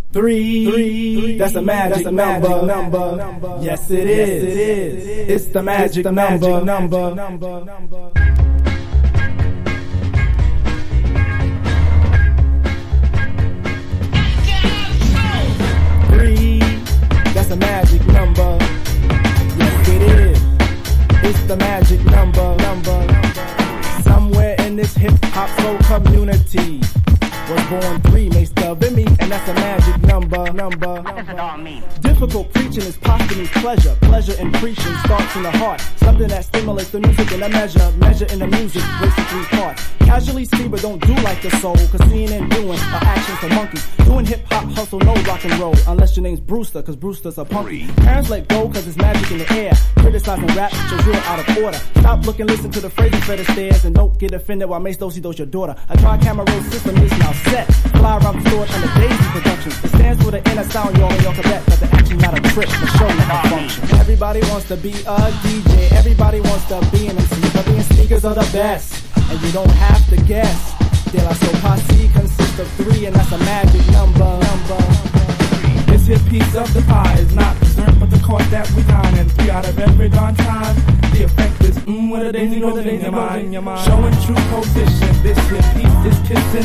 Three, that's a magic number. Yes, it is. It's the magic number. Three, that's a magic number. Yes, it is. It's the magic number. Somewhere in this hip-hop soul community was born three, makes the Vimy, and that's a magic number. What does it all mean? Difficult preaching is posthumous pleasure. Pleasure in preaching starts in the heart. Something that stimulates the music in a measure. Measure in the music breaks in three parts. Casually see but don't do like the soul. Cause seeing and doing are actions for monkeys. Doing hip-hop hustle, no rock and roll. Unless your name's Brewster, cause Brewster's a punky. Parents let go cause it's magic in the air. Criticizing rap shows you're out of order. Stop looking, listen to the phrases for the stairs. And don't get offended while Mace Dosey does your daughter. A tri-camera roll system is now set. Fly around the store under Daisy Productions. It stands for the inner sound, y'all in your cadet. But they're actually not a trick, the show not a function. Everybody wants to be a DJ. Everybody wants to be an MC. But being speakers are the best. And you don't have to guess. De La Soul Posse consists of three, and that's a magic number. This here piece of the pie is not dessert, but the course that we dine. And 3 out of every darn time, the effect is with a daisy goes in your mind. Showing true position. This here piece is kissing